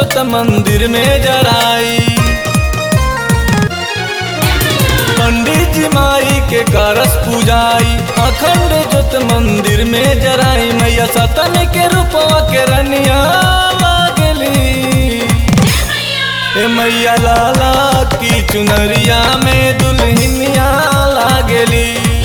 जोत मंदिर में जराई। पंडित जी माई के करस पूजाई, अखंड जोत मंदिर में जराई। मैया सतन के रूपवा के रनिया लागली। ए मैया लाला की चुनरिया में दुल्हनिया लागली।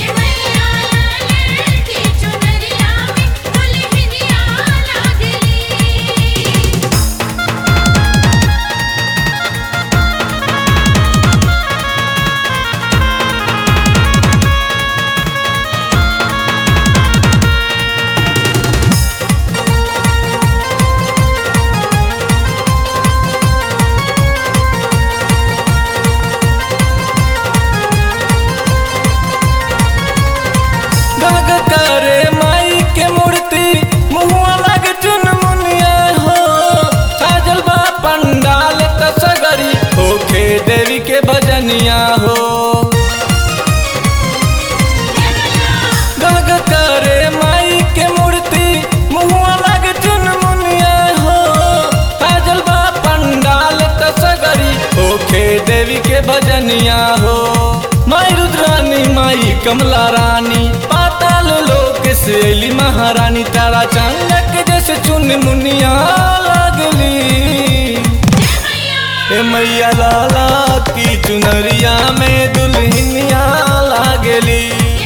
करे माई के मूर्ति मुहुआ लग चुनमुनिया हो। साजल बा पंडाल कसगरी होखे देवी के भजनिया हो। गग करे माई के मूर्ति मुहुआ लग चुनमुनिया हो। साजल बा पंडाल कसगरी होखे देवी के भजनिया हो। माई रुद्रानी माई कमला रानी पाताल लोक से अली महारानी। तारा चांदक जैसे चुन मुनिया लागली। ए मैया लाला की चुनरिया में दुल्हनिया लागली।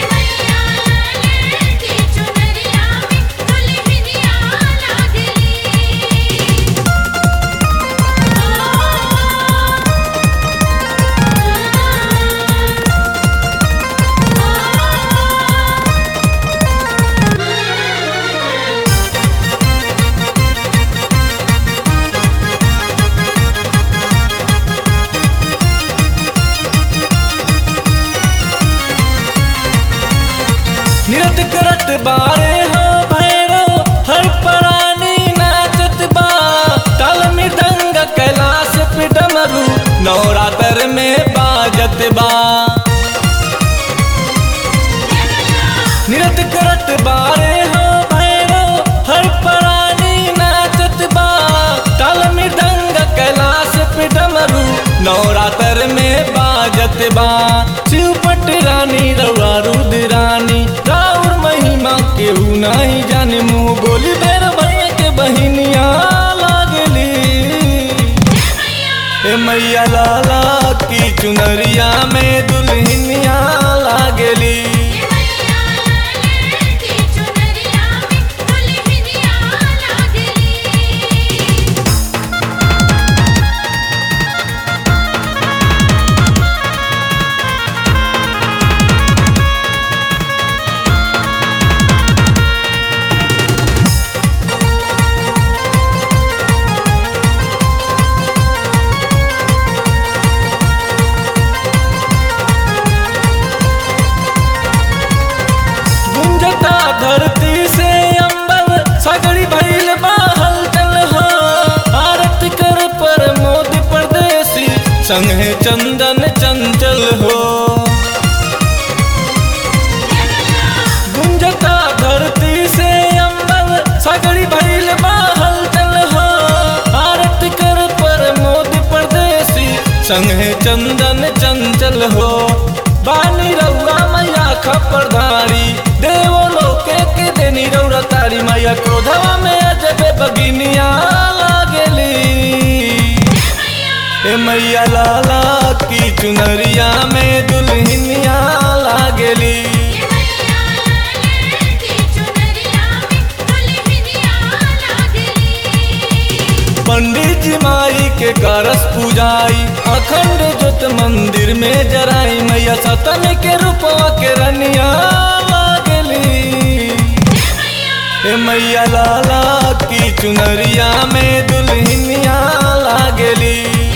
नृत्य करत बारे हो भैरव हर प्राणी नाचत बा। ताल मृदंग कैलाश पे डमरू नवरात्र में बाजत बा। नृत्य करत बारे हो भैरव हर प्राणी नाचत बा। ताल मृदंग कैलाश पे डमरू नवरात्र में बाजत बा। शिवपट रानी रउआ रुद्रानी राउर महिमा केहू नहीं जाने। मुँह बोली बेर भैया के बहिनिया लागली। ए मैया लाला की चुनरिया में दुल्हनिया लागली। धरती से अंबर सगड़ी भइल बा हलचल हो। आरती कर प्रमोद परदेसी संगे चंदन चंचल हो। गुंजता धरती से अंबर सगड़ी भइल बा हलचल हो। आरती कर प्रमोद परदेसी संगे चंदन चंचल हो। बानी रउआ मैया खपरधारी देवो लोके के देनी रउरा तारी। मैया क्रोधवा में अजबे बगिनिया लागली। ए मैया लाला की चुनरिया में दुल्हनिया लागली। पंडित जी माई के करस पूजाई, अखंड जोत मंदिर में जराई। मैया सतन के रूपवा के रनिया लागली। ए मैया लाला की चुनरिया में दुल्हनिया लागली।